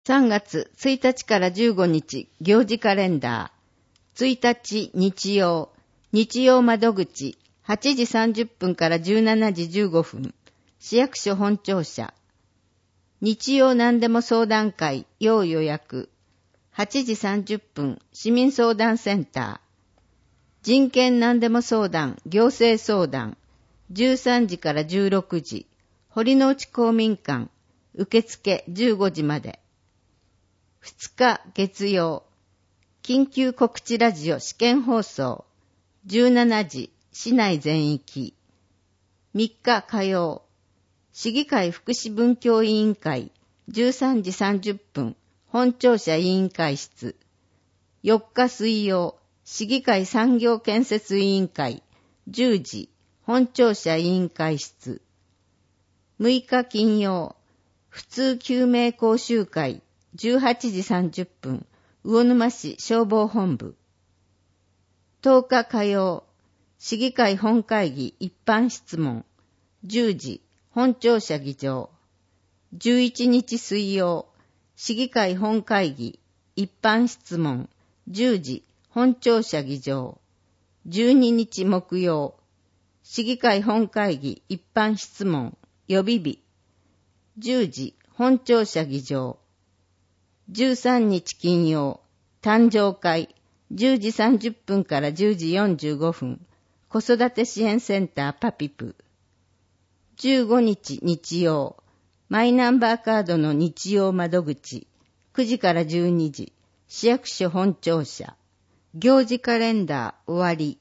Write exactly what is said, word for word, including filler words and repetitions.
さんがつついたちからじゅうごにち行事カレンダー。ついたち日曜、日曜窓口はちじさんじゅっぷんからじゅうしちじじゅうごふん、市役所本庁舎。日曜何でも相談会要予約はちじさんじゅっぷん、市民相談センター。人権何でも相談、行政相談じゅうさんじからじゅうろくじ、堀之内公民館、受付じゅうごじまで。ふつか月曜、緊急告知ラジオ試験放送じゅうしちじ、市内全域。みっか火曜、市議会福祉文教委員会じゅうさんじさんじゅっぷん、本庁舎委員会室。よっか水曜、市議会産業建設委員会じゅうじ、本庁舎委員会室。むいか金曜、普通救命講習会じゅうはちじさんじゅっぷん、魚沼市消防本部。とおか火曜、市議会本会議一般質問じゅうじ、本庁舎議場。じゅういちにち水曜、市議会本会議一般質問じゅうじ、本庁舎議場。じゅうににち木曜、市議会本会議一般質問予備日じゅうじ、本庁舎議場。じゅうさんにち金曜、誕生会じゅうじさんじゅっぷんからじゅうじよんじゅうごふん、子育て支援センターパピプ。じゅうごにち日曜、マイナンバーカードの日曜窓口くじからじゅうにじ、市役所本庁舎。行事カレンダー終わり。